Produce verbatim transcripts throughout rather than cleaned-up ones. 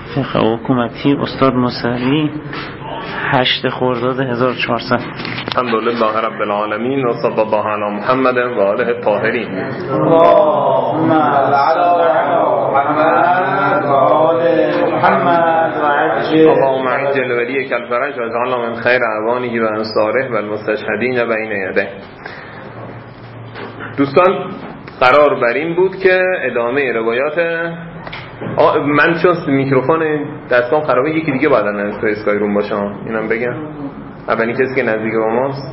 فقه حکومتی استاد مصری، هشت خرداد هزار و چهارصد. الحمدلله رب العالمین و صلی الله علی محمد و آله الطاهرین. اللهم صل علی محمد و آل محمد و عجل اللهم عجل ولیک الفرج و اجعلنا من خیر اعوانه و انصاره و المستشهدین بین یدیه. دوستان قرار بر این بود که ادامه روایات آه من چون میکروفون دستام خرابه یکی دیگه باید الان تو اسکای روم باشم اینم بگم. اولین کسی که نزدیک با ماست.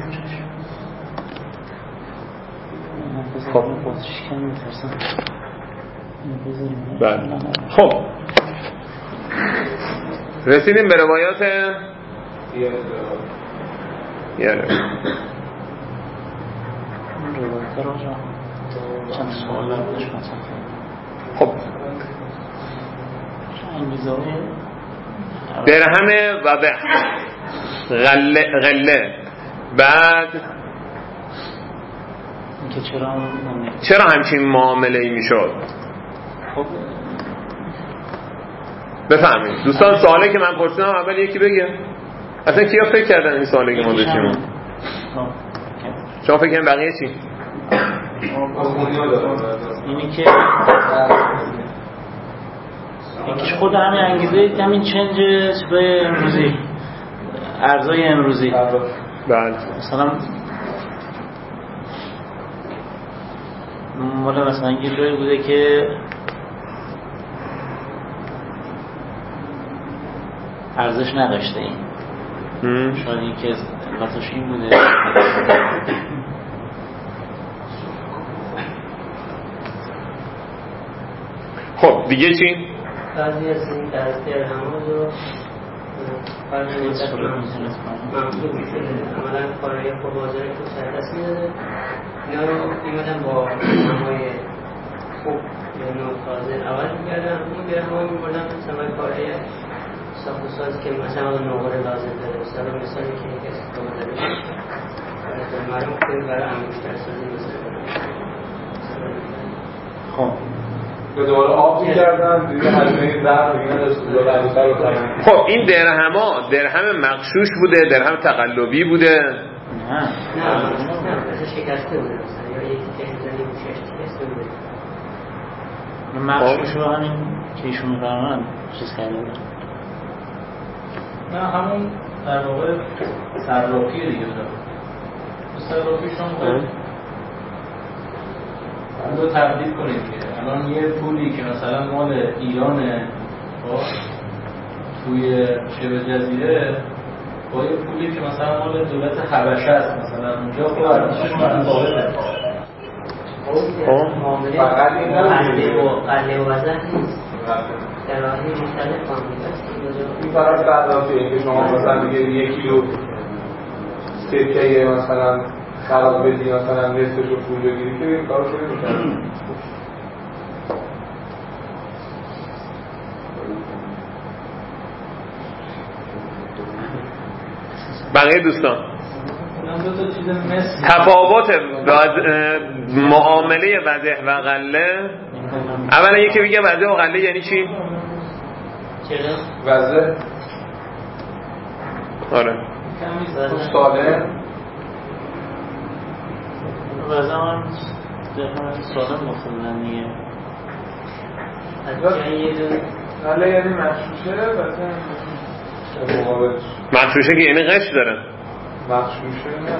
خب بله خب رسیدیم به روایات یه خب درهم وضع غله غله بعد چرا چرا همچین معامله‌ای میشد؟ خب بفهمید دوستان. سوالی که من پرسیدم اول یکی بگه اصلا کیا فکر کردن این سوالی که ما داشتیم؟ شما فکر کردن بقیه چی؟ اینی که یکیش خود همین انگیزه همین چنج چیزای امروزی، ارزای امروزی. بله مثلا مال مثلا یه جایی بوده که ارزش نداشته این شاید این که علتش این بوده. خب دیگه چی؟ بعضی از این درسته همون رو بعد مدت ممنوع میشده عملا کارهای خود بازاری که سردست میداده اینا رو میمدن با همای خوب یا نوع تازه اول میگردن اون به همه میبردن مثلا کارهای ساخت و سازی که مثلا نوغره لازم داره مثلا مثالی که یک استفاده داره معلوم که برای انگشتر سازی مثلا خب دوباره آب می‌کردن دیگه هزینه ضرب دیگه نداشت دوباره علی‌تر بکنن. خب این درهما درهم مغشوش بوده درهم تقلبی بوده؟ نه نه مثلا شکسته بوده مثلا یا یکی که می‌زنی گوشش شکسته بوده. مغشوش رو همین که ایشون می‌فرمایند چیز کرده بود. نه همون در واقع صرافی دیگه داره. صرافی شما رو تبدیل کنید که الان یه پولی که مثلا مال ایرانه با توی شبه جزیره با یه پولی که مثلا مال دولت حبشه است مثلا اونجا خب ارزشش متفاوته. معامله قله و قله و وزن نیست. در راهی مختلف آمده این فرق صرافیه که شما مثلا دیگه یک کیلو سکه مثلا خراب بدی مثلا نصفش رو پول بگیری که این کارو شده میکنه. بقیه دوستان تفاوت معامله وضع و غله. اولا یکی بگه وضع و غله یعنی چی؟ وضع آره ساله وضع هم سالم مختلفن دیگه. غله یعنی مخشوشه وضع مخشوشه که یعنی غش داره. مخشوشه نه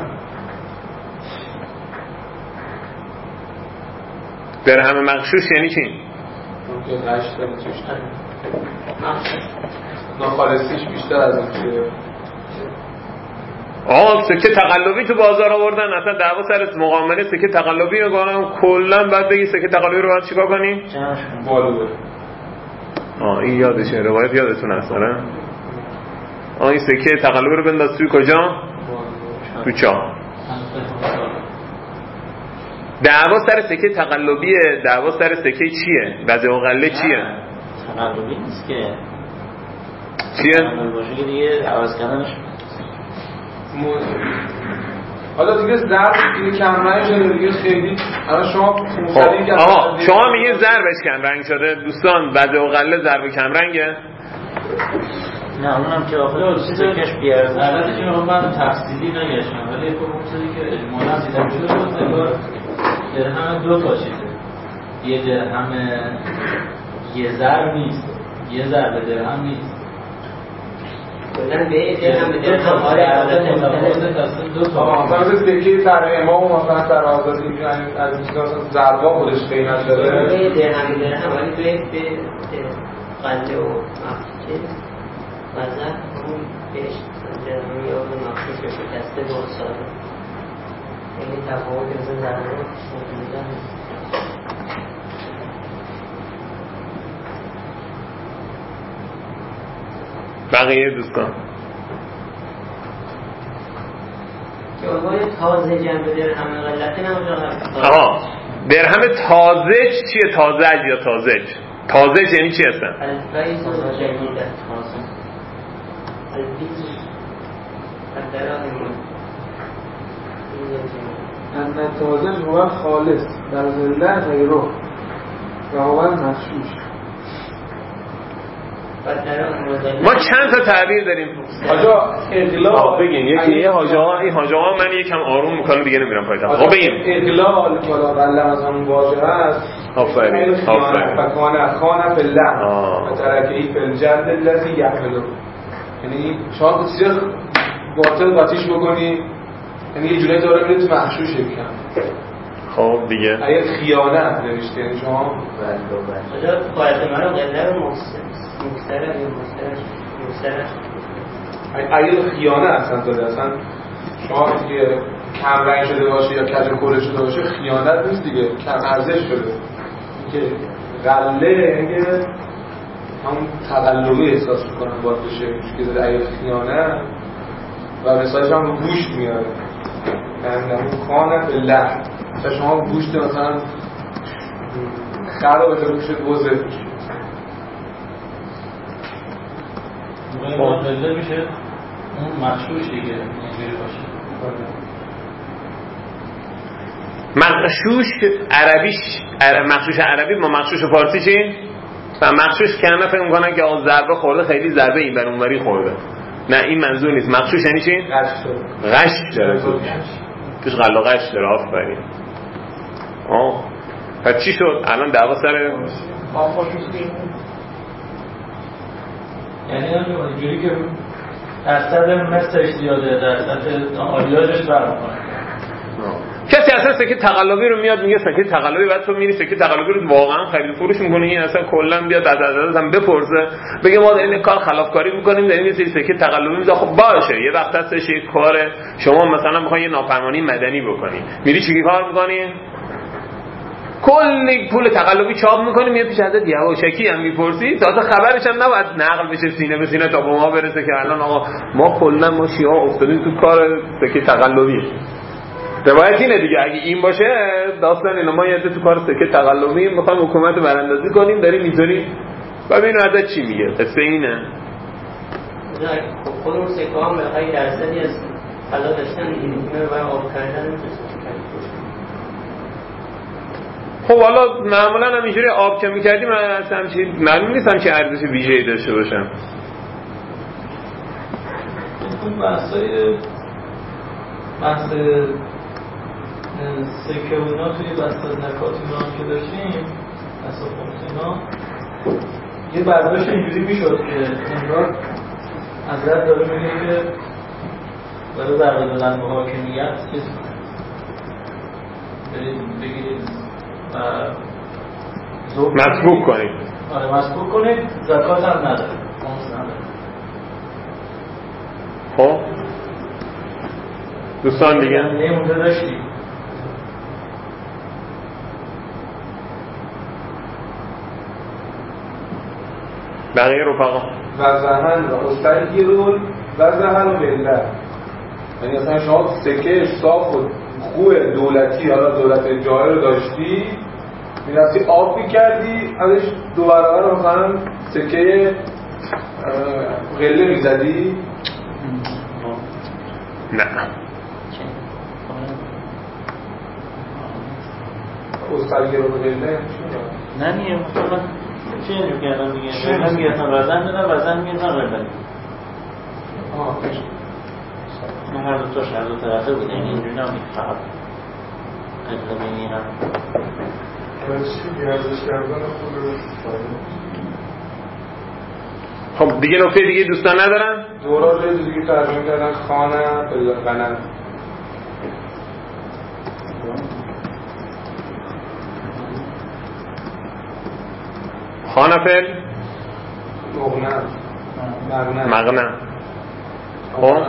درهم مغشوش یعنی چی؟ اون که غش داره توش ناخالصیش بیشتر از اون چیه. آه سکه تقلبی تو بازار آوردن اصلا دعوا سر مقامله سکه تقلبی میگن کلا بعد بگی سکه تقلبی رو باید چیکار کنی؟ بالو. آه این یادشه روایت یادتون هست آره؟ آه این سکه تقلبی رو بنداز توی کجا؟ تو چاه. دعوا سر سکه تقلبیه. دعوا سر سکه چیه؟ وضع و غله چیه؟ تقلبی نیست که چیه؟ تقلبی باشه که دیگه عوض کردنش حالا دیگه ضرب دیگه کم رنگ شده دیگه خیلی الان شما آها شما میگه ضربش کم رنگ شده دوستان وضع و غله ضرب کم رنگه نه اونم که آخه سکش بیارزش. البته اینو من تفصیلی نگشتم ولی خب اون چیزی که اجمالاً دیدم شده بود انگار درهم دو تا چیزه. یه درهم یه ضرب نیست، یه ضرب درهم نیست. کلاً به درهم به درهم آره متفاوته دو تا. مثلا سکه طرح امام و مثلا طرح آزادی از چیزا ضربا خودش قیمت داره. به درهم درهم ولی به به قله و مخچه مزه اون بهش درهمی یا مخصوص به شکسته با ساله یعنی تفاوت از ضربا شکلیده نیست. بقیه دوستان که عنوان تازه جنب درهم غلطه نموشه. آها درهم تازج چیه؟ تازج یا تازج؟ تازج یعنی چی هستن؟ الفیز و جدیده الفیز الدراهم ان تازج هو خالص در ذله غیره و هو مغشوش. ما چند تا تعبیر داریم آجا اغلال بگین یکی یه حاجا این حاجا من یکم آروم میکنم دیگه نمیرم پایتخت. خب بگیم اغلال بالا قلم از همون واژه هست. آفرین آفرین فکان خانه فی اللحم و ترکهی فی الجلد الذی یحمله. یعنی شما چیز باطل قاطیش بکنی یعنی یه جوری داره میره تو مخشوش یکم. خب دیگه اگه خیانت نوشته یعنی شما آجا قاعده مرا قله رو مکسره یا مکسره مکسره اگه خیانه اصلا داده اصلا شما دیگه کم رنگ شده باشه یا کج کوله شده باشه خیانت نیست دیگه، کم ارزش شده. اینکه غله یعنی همون تقلبی احساس میکنن باید بشه که داده اگه خیانه و مثالش هم رو گوشت میاره یعنی همون خانه به لحم مثلا شما گوشت مثلا خرا بشه گوشت بزه میشه باطله میشه اون مخشوش دیگه اینجوری باشه. مخشوش عربیش مخشوش عربی با مخشوش فارسی چی؟ و مخشوش که همه فکر میکنن که آقا ضربه خورده خیلی ضربه این بر اونوری خورده. نه این منظور نیست. مخشوش یعنی چی؟ غش غش داره توش غل و غش داره. آفرین. آه پس چی شد؟ الان دعوا سر یعنی اینجوری که درصد مصرش زیاده درصد آلیاژش برمی‌کنه. کسی اصلا سکه تقلبی رو میاد میگه سکه تقلبی بعد تو میری سکه تقلبی رو واقعا خرید فروش میکنه این اصلا کلا بیاد از از هم بپرسه بگه ما داریم این کار خلافکاری میکنیم داریم یه سری سکه تقلبی میذاریم. خب باشه یه وقت هستش یک کار شما مثلا میخوای یه نافرمانی مدنی بکنی میری چیکار کار میکنی؟ کلی پول تقلبی چاپ میکنیم یه پیش ازت یواشکی هم میپرسی تازه خبرش هم نباید نقل بشه سینه به سینه تا به ما برسه که الان آقا ما کلا ما شیعه افتادیم تو کار سکه تقلبی. روایت اینه دیگه اگه این باشه داستان اینه ما یه تو کار سکه تقلبی میخوایم حکومت رو براندازی کنیم داریم میذاریم ببینیم ازت چی میگه. قصه اینه. خب خود اون سکه هم بخواهی درصدی از حالا داشتن دیگه میتونه رو برای آب کردن خب حالا معمولا هم اینجوری آب که میکردیم اصلا همچین معلوم نیستم چه ارزش ویژه‌ای داشته باشم. اون بحثای بحث سکه و اینا توی بحث از نکات اینا هم که داشتیم اصلا اینا یه برداشت اینجوری میشد که انگار حضرت داره میگه که برای ضربه دادن به حاکمیت چیز برید بگیرید مسبوق کنید. آره مسبوق کنید زکات هم نداره خمس نداره. خب دوستان دیگه نمونده داشتیم بقیه رفقا و زهن و استرگیرون و زهن و بله یعنی اصلا شما سکه صاف و خوب دولتی حالا دولت جاری رو داشتی میرفتی آب میکردی ازش دو برابر مثلا سکه غله میزدی؟ نه استرگیرون و غله نه نیه مثلا چنج کردن دیگه. من میگفتم وزن دادم، وزن میگفتم قبل. آه. نه هر دو تاش هر دو طرفه بود، یعنی اینجوری نبود فقط قبل بینیرم. چی گردش کردن خود خب دیگه نکته دیگه دوستان ندارن؟ دورا رو دیگه ترجمه کردن خانه به غنم. خانه فعل مغنم مغنم مغنم. خب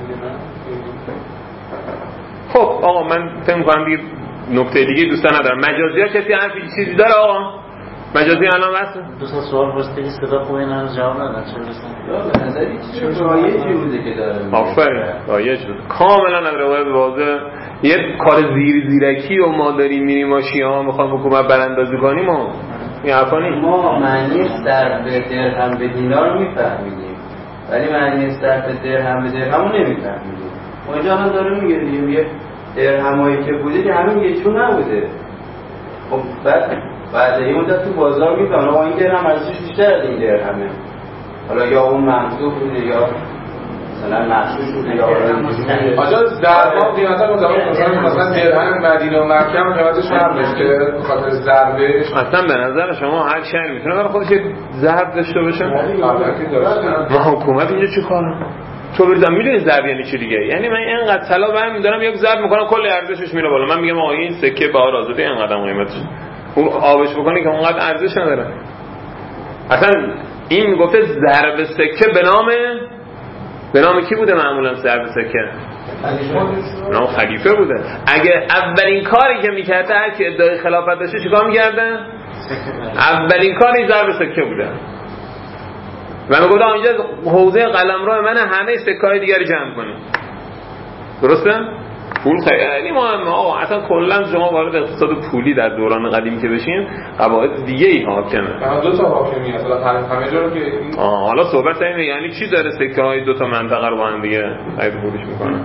خب آقا من فکر می‌کنم دیگه نکته دیگه دوستان ندارم. مجازی ها کسی حرفی چیزی داره آقا؟ مجازی الان واسه دوستا سوال پرسیدی صدا خوبه نه جواب ندادن چه برسن؟ به نظر چیزی رایجی بوده که داره. آفرین رایج بوده کاملا نظر واضح. یه کار زیر زیرکی و ما داریم میریم ماشینا میخوام حکومت براندازی کنیم و این حرفا نیست. ما معنی صرف درهم به دینار میفهمیدیم ولی معنی صرف درهم به درهم رو نمیفهمیدیم. اونجا الان داره میگه دیگه میگه درهمایی که بوده که همین یه چون نبوده. خب بعد بعد این مدت تو بازار میفهمن آقا این درهم ارزشش بیشتر از این درهمه. حالا یا اون محسوب بوده یا مثلا مخصوص بوده یا آجا ضربا قیمتا مثلا مثلا درهم مدینه و مکه هم قیمتش فرق داشته به خاطر ضربهش. اصلا به نظر شما هر شهر میتونه برای خودش یک ضرب داشته باشه؟ ما حکومت اینجا چی کاره؟ تو بریدم میدونی ضرب یعنی چی دیگه؟ یعنی من اینقدر طلا برمی دارم یک ضرب میکنم کل ارزشش میره بالا. من میگم آقا این سکه بهار آزاده اینقدر قیمتش. اون آبش بکنه که اونقدر ارزش نداره. اصلا این گفته ضرب سکه به نام به نام کی بوده معمولا ضرب سکه؟ نام خلیفه بوده. اگه اولین کاری که میکرده هر کی ادعای خلافت داشته چیکار میکرده؟ اولین کاری ضرب سکه بوده. و میگفت اینجا حوزه قلمرو من همه سکه‌های دیگری جمع کنیم. درسته؟ پول خیلی مهمه آقا. اصلا کلا شما وارد اقتصاد پولی در دوران قدیم که بشین قواعد دیگه ای حاکمه. دو تا حاکمی هست همه جا رو که آه حالا صحبت اینه یعنی چی داره سکه های دو تا منطقه رو با هم دیگه خرید فروش میکنن؟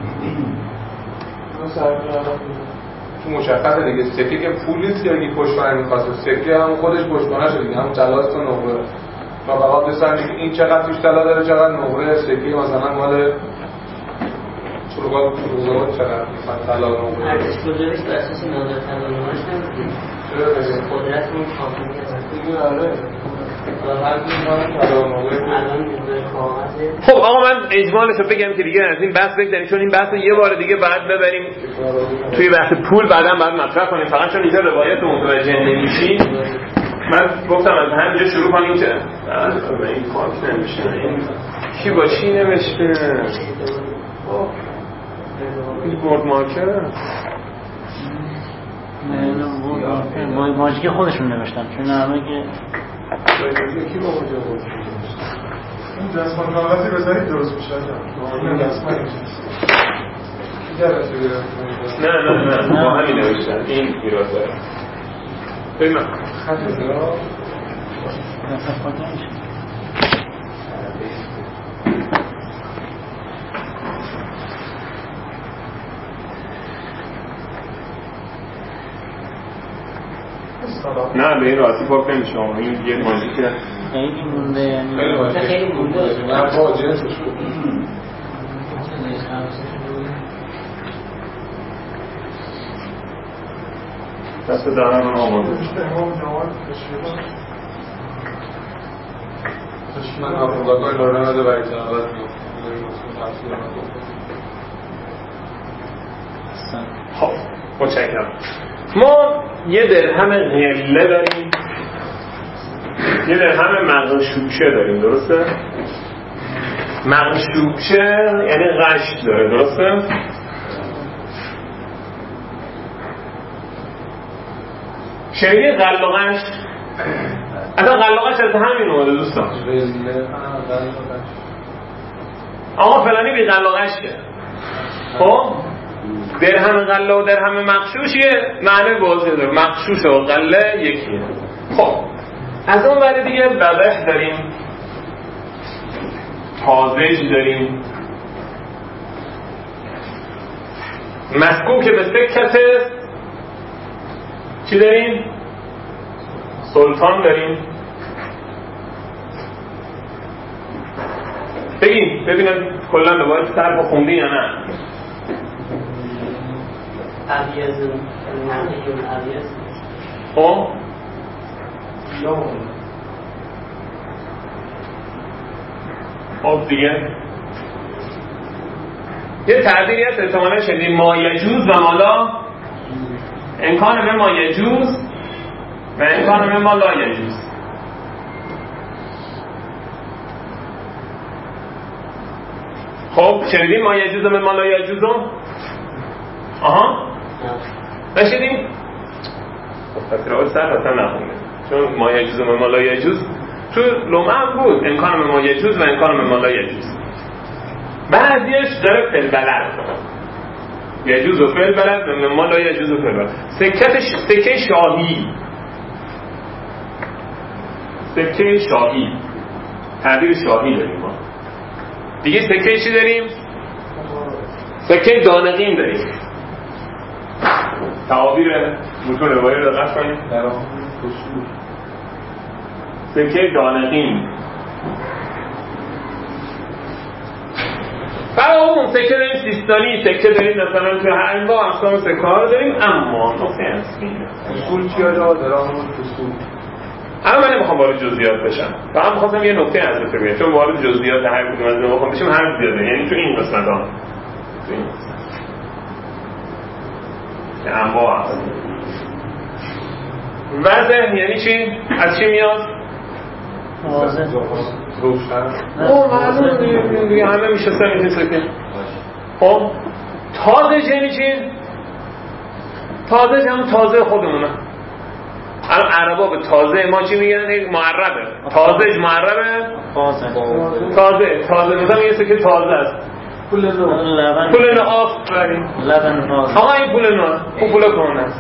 تو مشخصه دیگه سکه که پول نیست که اگه پشتوانه میخواسته سکه هم خودش پشتوانه شده دیگه هم طلا تا نقره. ما فقط دستن این چقدر توش طلا داره چقدر نقره سکه مثلا مال چروگاه چروگاه چقدر مثلا طلا نقره ارزش گذاریش بر اساس مقدار طلا نقره‌اش نمیشه. چرا دیگه قدرت اون حاکمیت هست دیگه آره خب آقا من اجمالش رو بگم که دیگه از این بحث بگذاریم چون این بحث یه بار دیگه بعد ببریم توی بحث پول بعداً بعد مطرح کنیم. فقط چون اینجا روایت متوجه نمیشین من گفتم از همینجا شروع کنیم که این کارت نمیشه این کی با چی نمیشه این بورد مارکر نه ماجیک خودشون نوشتن چون همه که کی با اونجا بود اون دستمان کاغذی بذارید درست میشه اون دستمان نه نه نه با همین نوشتن این ایراد داره ببین خط داره نه به این راحتی پاک نمیشه این یه ماژیکه خیلی مونده یعنی خیلی مونده نه با جنسش دست دارم آماده من آفرگاه لاره نده برای تنابت خب متشکرم. ما یه درهم غله داریم یه درهم مغشوشه داریم درسته؟ مغشوشه یعنی غش داره درسته؟ شنیدی غل و غش؟ اصلا غل و غش از همین اومده دوستان. آقا فلانی بی غل و غشه. خب درهم غله و درهم مغشوشیه معنی واضح داره. مغشوش و غله یکیه. خب از اون ور دیگه ببش داریم تازج داریم مسکوک به سکته چی داریم؟ سلطان داریم بگین ببینم کلا به باید صرف خونده یا نه. عویز نقیون عویز خب خب دیگه یه تعبیری هست احتمالا شدید ما یجوز و مالا امکان به ما یجوز و امکان به ما لا یجوز. خب شنیدیم ما یجوز و ما لا یجوز رو؟ آها نشیدیم؟ خب پس راوی سر اصلا نخونده چون ما یجوز و ما لا یجوز تو لومه هم بود امکان به ما یجوز و امکان به ما لا یجوز. بعدیش داره فلبلد یجوز و فلبلد و ما لا یجوز و فلبلد. سکه سکه شاهی سکه شاهی تعبیر شاهی داریم ما دیگه. سکه چی داریم؟ سکه دانقیم داریم. تعابیر متون روایی رو دقت کنیم. سکه دانقیم برای اون سکه داریم سیستانی، سکه داریم مثلا توی هر انواع اقسام سکه ها رو داریم. اما نقطه اصلی اصول چیا داره؟ دارم اصول اما من نمیخوام وارد جزئیات بشم، فقط می‌خواستم یه نکته از بهتون بگم چون وارد جزئیات هر کدوم از اینا بخوام بشیم هر زیاده، یعنی تو این قسمت ها تو این قسمت که انواع هست. وضع یعنی چی؟ از چی میاد؟ واضح روشن اوه معلوم دیگه همه میشستن این سکه. خب تازه یعنی چی؟ تازه همون تازه خودمونه. الان عربا به تازه ما چی میگن؟ معربه. تازه معربه تازه تازه تازه مثلا یه سکه تازه است. پول نو لبن پول نو آفرین لبن تازه. آقا این پول نو اون پول کهنه است.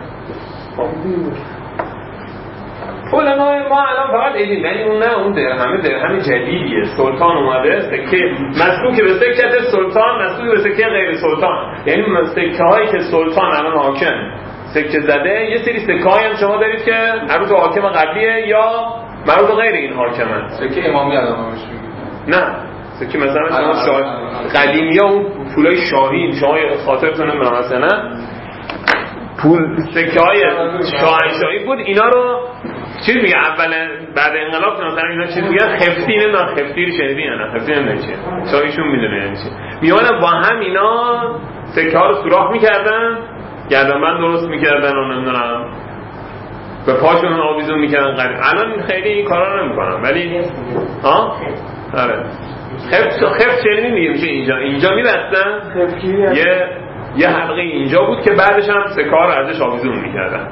پول نو ما الان فقط ایدیم یعنی اون نه اون درهمه درهم جدیدیه. سلطان اومده سکه مسلوک به سکه سلطان مسلوک به سکه غیر سلطان، یعنی سکه هایی که سلطان الان حاکم سکه زده یه سری سکه هایی هم شما دارید که مربوط به حاکم قبلیه یا مربوط به غیر این حاکمه. سکه امامی الان بهش میگن نه سکه مثلا شما شاه قدیمی ها اون پولای شاهی شما خاطرتون نمیدونم مثلا پول سکه های شاهنشاهی بود اینا رو چیز میگه اول بعد انقلاب مثلا اینا چیز میگه خفتی نمیدونم خفتی رو شنیدی یا نه خفتی نمیدونم چیه شاهیشون میدونه یعنی چی میومدن با هم اینا سکه ها رو سوراخ میکردن گردنبند درست میکردن و نمیدونم به پاشون آویزون میکردن قریب. الان خیلی این کارا نمیکنن ولی ها آره خفت خفت چنین میگه میشه اینجا اینجا میبستن یه یه حلقه اینجا بود که بعدش هم سکه ها رو ازش آویزون میکردن.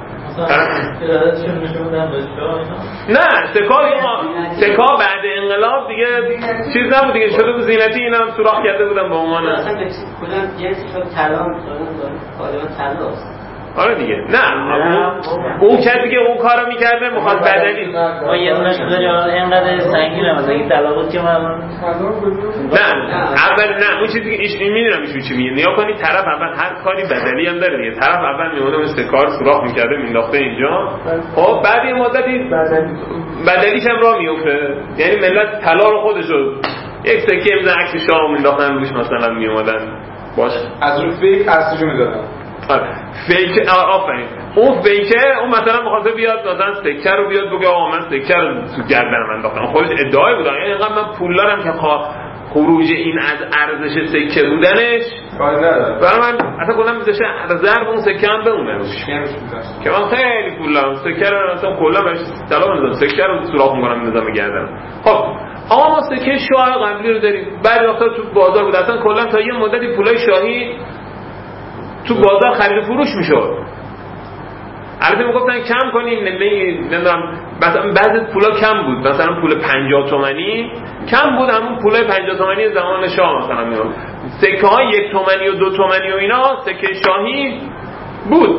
نه سکار سکار بعد انقلاب دیگه چیز نبود دیگه شده بود زینتی اینا هم سوراخ کرده بودن به عنوان اصلا کلا جنسی شد طلا غالبا طلاست. آره دیگه نه اون کسی که اون کارو میکرده میخواد بدلی ما یه دونش داری اینقدر سنگینه مثلا این طلا بود که من نه اول نه اون چیزی که ایش میدونم ایشون چی میگه نیا کنی طرف اول هر کاری بدلی هم داره دیگه طرف اول میونه مثل کار سوراخ میکرده مینداخته اینجا خب بعد یه مدتی بدلیش هم راه میفته یعنی ملت طلا رو خودشو یک سکه میزنن عکس شاه مینداختن روش مثلا میومدن باشه از اون فیک اصلیشو میدادن. آره فیک آفرین اون فیکه اون مثلا می‌خواسته بیاد مثلا سکه رو بیاد بگه آقا من سکه رو تو گردنم انداختم خودش ادعای بود یعنی اینقدر من پول دارم که خروج این از ارزش سکه بودنش کاری نداره برای من اصلا کلا میذاشه ضرب اون سکه هم بمونه روش که من خیلی پول دارم سکه رو اصلا کلا بهش طلا میذارم سکه رو سوراخ می‌کنم میذارم گردنم. خب آقا ما سکه شاه قبلی رو داریم بعد وقتا تو بازار بود اصلا کلا تا یه مدتی پولای شاهی تو بازار خرید فروش میشد. البته میگفتن کم کنیم نمیدونم مثلا بعضی پولا کم بود مثلا پول پنجاه تومانی کم بود همون پولای پنجاه تومانی زمان شاه مثلا میاد سکه های یک تومانی و دو تومانی و اینا سکه شاهی بود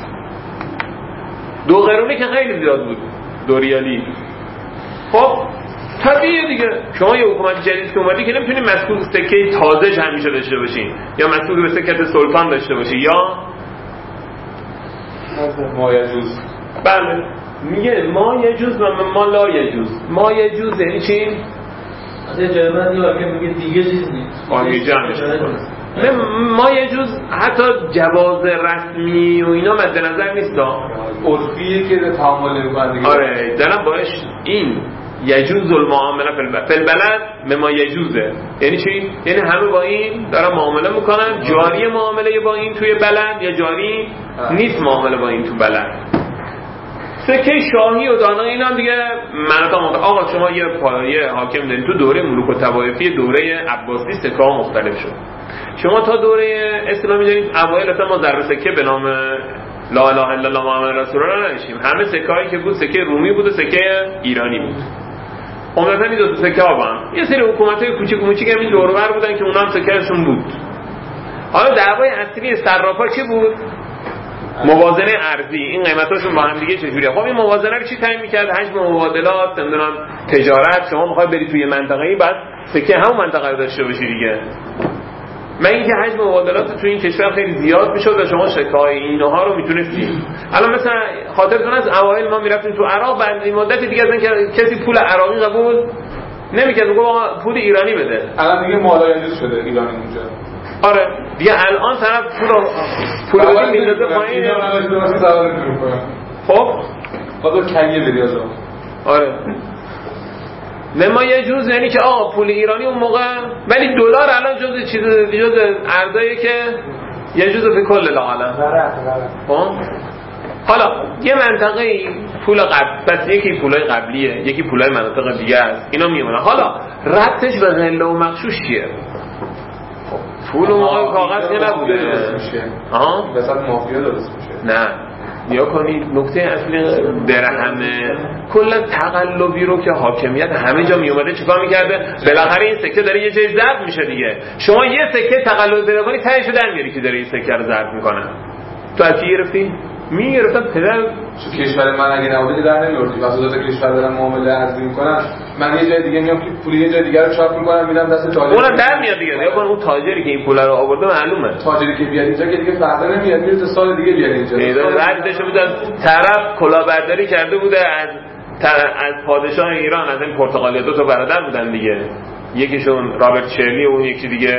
دو قرونه که خیلی زیاد بود دو ریالی. خب طبیعیه دیگه شما یه حکومت جدید که اومدی که نمیتونی مسئول سکه تازه همیشه داشته باشین یا مسئول به سکه سلطان داشته باشی یا ما یجوز. بله میگه ما یجوز و ما لا یجوز. ما یجوز یعنی چی؟ یه جای بعد یه واقعا میگه دیگه چیز نیست آنگه جمعش ما یه جز حتی جواز رسمی و اینا مد نظر نیست عرفیه که تعامل میکنن دیگه. آره دارم باش این یجوز المعامله فی البلد مما یجوزه. یعنی چی؟ یعنی همه با این دارن معامله میکنن. جاری معامله با این توی بلد یا جاری نیست معامله با این تو بلد. سکه شاهی و دانا اینا هم دیگه مناطق. آقا شما یه پایه حاکم دارین تو دوره ملوک و طوایفی دوره عباسی سکه ها مختلف شد. شما تا دوره اسلامی دارین اوایل اصلا ما ضرب سکه به نام لا اله الا الله محمد رسول الله نداشتیم. همه سکه هایی که بود سکه رومی بود و سکه ایرانی بود. عمدتاً این دو تا سکه ها با یه سری حکومت‌های کوچیک کوچیک همین دور و بر بودن که اونا هم سکه‌شون بود. حالا دعوای اصلی صرافا چی بود؟ موازنه ارزی. این قیمتاشون با هم دیگه چجوریه؟ خب این موازنه رو چی تعیین می‌کرد؟ حجم مبادلات، نمیدونم تجارت. شما می‌خوای بری توی منطقه‌ای بعد سکه همون منطقه رو داشته باشی دیگه. من اینکه حجم مبادلات تو این کشور خیلی زیاد میشد و شما شکای اینها رو میتونستی. الان مثلا خاطرتون از اوایل ما میرفتیم تو عراق، بعد این مدت دیگه از اینکه کسی پول عراقی قبول نمیکرد، میگه آقا پول ایرانی بده. الان دیگه مالایجوز شده ایرانی اونجا. آره دیگه الان طرف پول پول بدی میندازه پایین. خب خب کیه بریازا. آره نما یه جوز، یعنی که آقا پول ایرانی اون موقع، ولی دلار الان جز چیز جز ارزایی که یه جوز به کل العالم. خب حالا یه منطقه پول قبل بس، یکی پولای قبلیه یکی پولای مناطق دیگه است، اینا میمونه. حالا ربطش به غله و مغشوش چیه؟ پول اون موقع کاغذ که نبوده. آها وسط مافیا درست میشه. نه یا کنید نکته اصلی درهمه کلا تقلبی رو که حاکمیت همه جا می اومده چیکار میکرده؟ بالاخره این سکه داره یه جای ضرب میشه دیگه. شما یه سکه تقلب پیدا کنی تهش در میاری که داره این سکه رو ضرب میکنه. تو از کی گرفتی؟ میگرفتن پدر چون کشور من اگه نبوده در نمیوردی. واسه دو تا کشور دارن معامله ارزی میکنن، من یه جای دیگه میام که پول یه جای دیگه رو چاپ میکنم میدم دست تاجر، اونم در میاد دیگه. یا اون تاجری که این پول رو آورده معلومه، تاجری که بیاد اینجا که دیگه فردا نمیاد، میره تا سال دیگه بیاد اینجا. اینا ردش بودن طرف کلاهبرداری کرده بوده از از پادشاه ایران، از این پرتغالیا. دو تا برادر بودن دیگه، یکیشون رابرت شرلی و اون یکی دیگه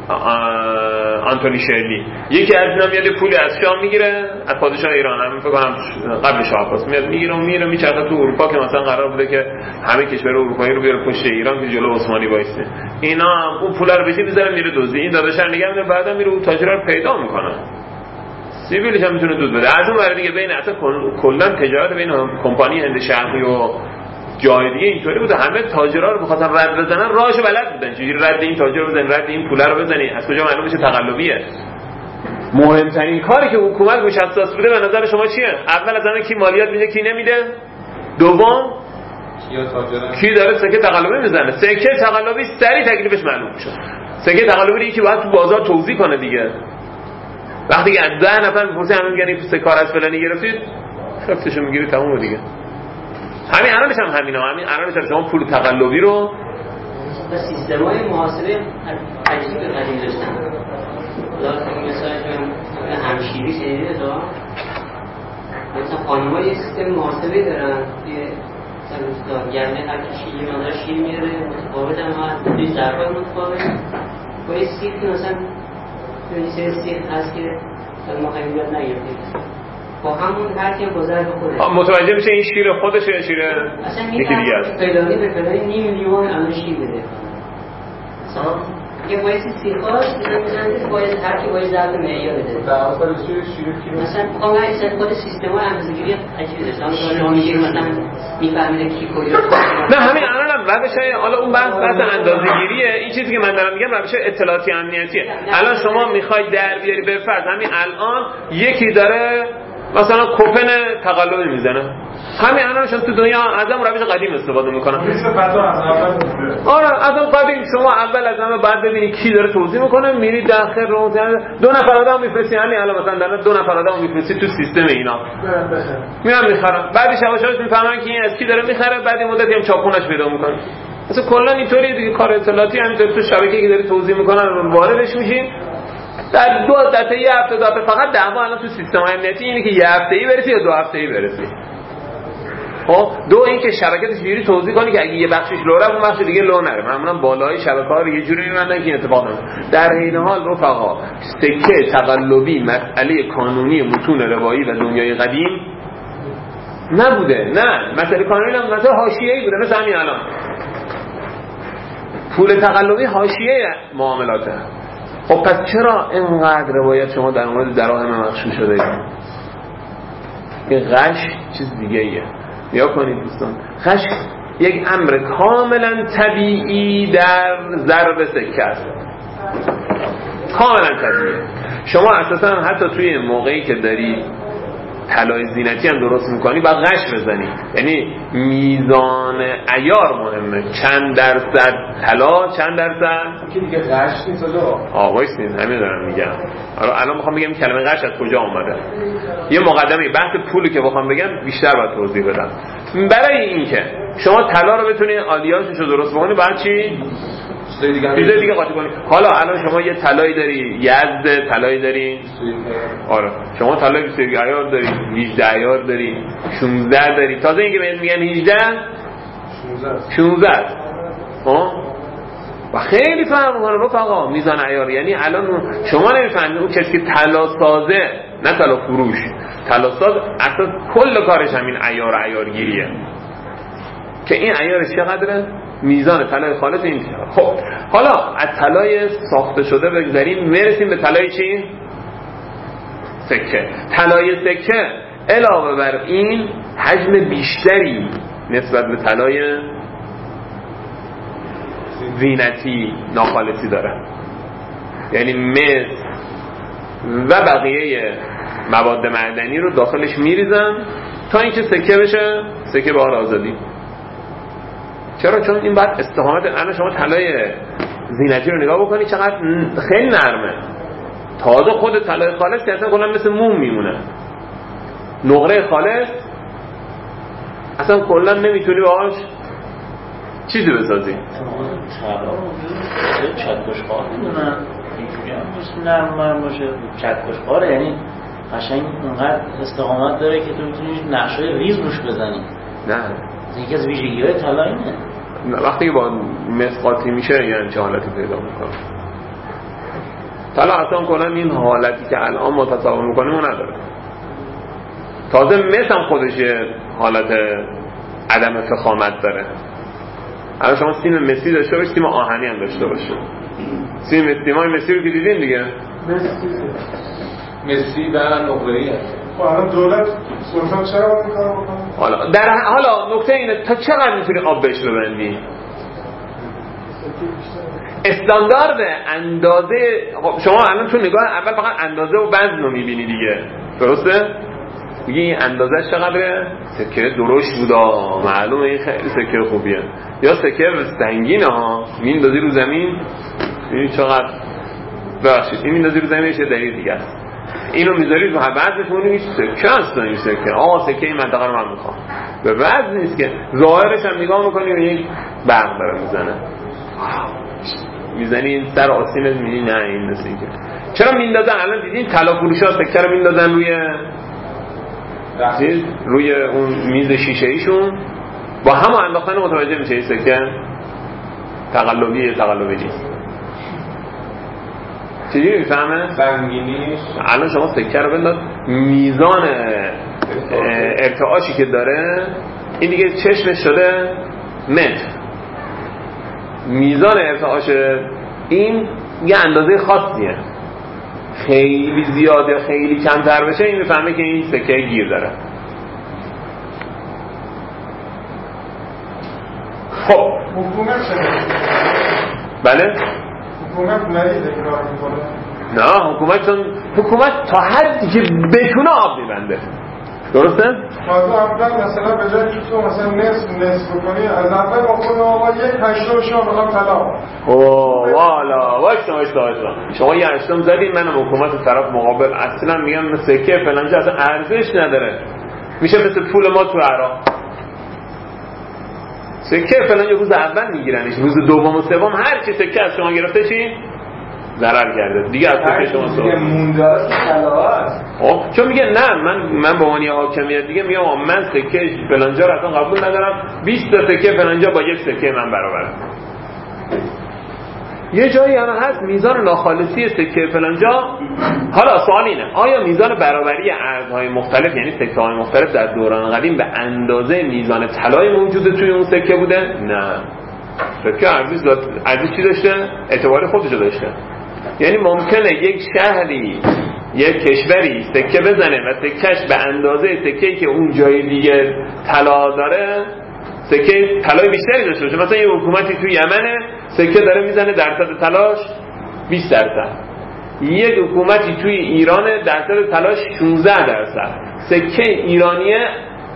آنتونی شرلی. یکی از اینا میاد پولی از شام میگیره، از پادشاه ایران، هم فکر کنم قبل شاه پاس میاد میگیره و میره میچرخه تو اروپا که مثلا قرار بوده که همه کشور اروپایی رو بیاره پشت ایران که جلو عثمانی وایسه. اینا اون پولا رو بهش میذارن میره دزدی. این داداشا نگه میره، بعدا میره اون تاجر رو پیدا میکنه، سیبیلش هم میتونه دود بده. از اون ور دیگه بین اصلا کلا تجارت بین کمپانی هند شرقی و جای دیگه اینطوری بوده. همه تاجرها رو بخاطر رد بزنن راهشو بلد بودن، چجوری رد این تاجر رو بزنی، رد این پوله رو بزنی، از کجا معلوم میشه تقلبیه. مهمترین کاری که حکومت روش اساس بوده به نظر شما چیه؟ اول از همه کی مالیات میده کی نمیده؟ دوم کی داره سکه تقلبی میزنه؟ سکه تقلبی سریع تکلیفش معلوم میشه. سکه تقلبی یکی باید تو بازار توزیع کنه دیگه. وقتی که از ده نفر میپرسه همه میگن این سکه از فلانی گرفتید، خفتشو میگیری تموم دیگه. همین الانش هم همینا، همین الانش هم شما پول تقلبی رو سیستم‌های محاسبه عجیب قدیم داشتن. مثلا مثلا همشیری شنیدید تو؟ مثلا خانم‌ها یه سیستم محاسبه دارن که مثلا روزگار گرمه هر کی شیری مادر شیر میاره متفاوت هم هست، توی ضربای متفاوت با یه سیر که مثلا یه سری سیر هست که ما خیلی یاد نگرفتیم با همون هر کی گذر به خوده متوجه میشه این شیر خودشه یا شیر یکی دیگه است. فلانی به فلانی نیم میلیون الان شیر بده. مثلا یه باید سیخاش میزنه باید هر کی باید ضرب معیار بده. در اصل شیر شیر کیلو مثلا میخوام این خود سیستم‌های اندازه‌گیری عجیبه داشتن. شما میگید مثلا میفهمید کی کجا. نه همین الان هم روشای حالا اون بحث بحث اندازه‌گیریه. این چیزی که من دارم میگم روش اطلاعاتی امنیتیه. الان شما میخواید در بیاری به فرض همین الان یکی داره مثلا کوپن تقلبی میزنه، همین الانشون تو دنیا از هم روش قدیم استفاده میکنن. مثل فتا از اول. آره از اون قدیم شما اول از همه بعد ببینید کی داره توضیح میکنه، میری داخل رو دو نفر آدم میفرستی، همین الان مثلا داره دو نفر آدم میفرستی تو سیستم اینا میرن میخرن، بعدش یواش یواش میفهمن که این از کی داره میخره، بعد این مدتی هم چاپونش پیدا میکنن. مثلا کلا اینطوری دیگه کار اطلاعاتی همینطور تو شبکه‌ای که داری توضیح میکنن واردش میشین. در دو دفعه یه هفته دفعه فقط دعوا الان تو سیستم امنیتی اینه که یه هفته‌ای برسی یا دو هفته‌ای برسی. خب دو اینکه شبکه چجوری توضیح کنی که اگه یه بخشش لو رفت اون بخش دیگه لو نره. معمولا بالای شبکه‌ها رو یه جوری می‌بندن که این اتفاق نیفته. در این حال رفقا سکه تقلبی مسئله قانونی متون روایی و دنیای قدیم نبوده. نه، مسئله قانونی هم مسئله حاشیه‌ای بوده، مثل همین الان پول تقلبی حاشیه معاملاته. خب پس چرا اینقدر روایت شما در مورد دراهم مغشوش شده اید؟ این غش چیز دیگه ایه. یا کنید دوستان، غش یک امر کاملا طبیعی در ضرب سکه است، کاملا طبیعیه. شما اساسا حتی توی موقعی که داری طلای زینتی هم درست میکنی باید غش بزنی، یعنی میزان عیار مهمه، چند درصد طلا چند درصد که دیگه غش نیست. آه وایس نیست، همین دارم میگم. الان میخوام بگم کلمه غش از کجا اومده. یه مقدمه بحث پولی که بخوام بگم بیشتر باید توضیح بدم. برای این که شما طلا رو بتونی آلیاژش رو درست بکنی باید چی؟ چیزای دیگه قاطی کنی. حالا الان شما یه طلایی داری، یزد طلایی داری، آره شما طلای بیست و یک عیار داری، هجده عیار داری، شانزده داری، تازه اینکه بهت میگن هجده شانزده ها و خیلی فرق میکنه رفقا میزان عیار. یعنی الان شما نمیفهمید اون کسی که طلا سازه، نه طلا فروش، طلا ساز اصلا کل کارش همین عیار عیارگیریه که این عیارش چقدره، میزان طلای خالص این. خب حالا از طلای ساخته شده بگذاریم میرسیم به طلای چی؟ سکه. طلای سکه علاوه بر این حجم بیشتری نسبت به طلای زینتی ناخالصی داره، یعنی مس و بقیه مواد معدنی رو داخلش میریزن تا اینکه سکه بشه، سکه به آزادی. چرا؟ چون این بعد استقامت. الان شما طلای زینتی رو نگاه بکنی چقدر خیلی نرمه، تازه خود طلای خالص که اصلا کلا مثل موم میمونه. نقره خالص اصلا کلا نمیتونی باهاش چیزی بسازی. طلا رو چکش خار میدونن اینجوری هم نیست نرم باشه، چکش خاره، یعنی قشنگ اونقدر استقامت داره که تو میتونی نقشای ریز روش بزنی. نه یکی از ویژگی‌های طلا اینه. وقتی که با مس قاطی میشه یعنی چه حالتی پیدا میکنه. طلا اصلا کلا این حالتی که الان ما تصور میکنیم اون نداره. تازه مس هم خودش حالت عدم فخامت داره. الان شما سیم مسی داشته باشید، سیم آهنی هم داشته باشید. سیم مسی مای مسی رو که دیدین دیگه، مسی و نقره‌ای هست. حالا دولت سلطان چرا باید کار بکنه؟ حالا در حالا نکته اینه تا چقدر میتونی آب بهش ببندی؟ استاندارد اندازه. شما الان تو نگاه اول فقط اندازه و وزن رو میبینی دیگه، درسته؟ میگی این اندازه چقدره؟ سکه درشت بودا، معلومه این خیلی سکه خوبیه. یا سکه سنگینه ها، میندازی رو زمین میبینی چقدر بخشید، این میندازی رو زمین یه دلیل دیگه است. اینو میذارید رو وزنش مونی سکه هست. این سکه آقا سکه این منطقه رو من میخوام، به وزن نیست که ظاهرش هم نگاه میکنی و یک برق داره میزنه، میزنی این سر آسینت میبینی نه این مثل اینکه. چرا میندازن؟ الان دیدین طلا فروشا سکه رو میندازن روی روی اون میز شیشه ایشون، با هم انداختن متوجه میشه این سکه تقلبیه تقلبی نیست. چجوری میفهمه؟ سنگینیش. الان شما سکه رو بنداز، میزان ارتعاشی که داره این دیگه چشمش شده متر، میزان ارتعاش این یه اندازه خاصیه، خیلی زیاده خیلی کمتر بشه این میفهمه که این سکه گیر داره. خب حکومت چه؟ بله؟ حکومت نریده کار میکنه؟ نه حکومت چون حکومت تا حدی که بتونه آب میبنده، درسته؟ تازه اول مثلا به جای که تو مثلا نصف نصف کنی از اول با خود آقا یک هشتم شما بخوام طلا. اوه والا وایسا وایسا وایسا شما یه هشتم زدین منم حکومت طرف مقابل اصلا میگم سکه فلان چیز اصلا ارزش نداره، میشه مثل پول ما تو عراق. سکه فلان یه روز اول میگیرنش، روز دوم و سوم هر چی سکه از شما گرفته چی؟ ضرر کرده دیگه. از سکه شما دیگه مونده است طلاست. خب چون میگه نه من من به عنوان حاکمیت دیگه میام من سکه فلان جا رو اصلا قبول ندارم، بیست تا سکه فلان جا با یک سکه من برابره. یه جایی هم هست میزان ناخالصی سکه فلان جا. حالا سوال اینه آیا میزان برابری ارزهای مختلف یعنی سکه های مختلف در دوران قدیم به اندازه میزان طلای موجوده توی اون سکه بوده؟ نه. سکه ارزی ارزی چی داشته؟ اعتبار خودشو داشته. یعنی ممکنه یک شهری یک کشوری سکه بزنه و سکهش به اندازه سکه‌ای که اون جای دیگه طلا داره سکه طلای بیشتری داشته باشه. مثلا یه حکومتی توی یمنه سکه داره میزنه درصد طلاش بیست درصد، یک حکومتی توی ایران درصد طلاش شانزده درصد. سکه ایرانیه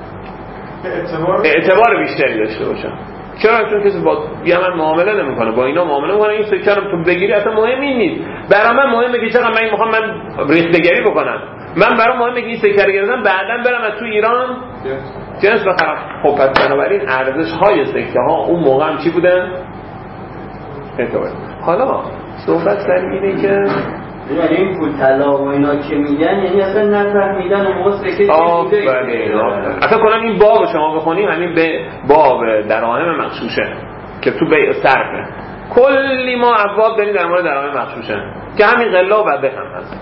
اعتبار بیشتری داشته باشه. چرا؟ چون کسی با یمن معامله نمیکنه، با اینا معامله میکنه. این سکه رو تو بگیری اصلا مهم این نیست. برای من مهمه که چقدر من میخوام من ریختگری بکنم. من برای مهمه که این سکه رو گرفتم بعداً برم از تو ایران جنس بخرم. خب پس بنابراین ارزش های سکه ها اون موقع هم چی بودن؟ اعتبار. حالا صحبت سر اینه که یعنی این پول طلا و اینا که میگن یعنی اصلا نفهمیدن و موضوع که آفرین اصلا کنم این باب شما بخونیم همین به باب دراهم مغشوشه که تو بیع صرفه کلی ما ابواب داریم در مورد دراهم مغشوشه که همین غله و بده هم هست.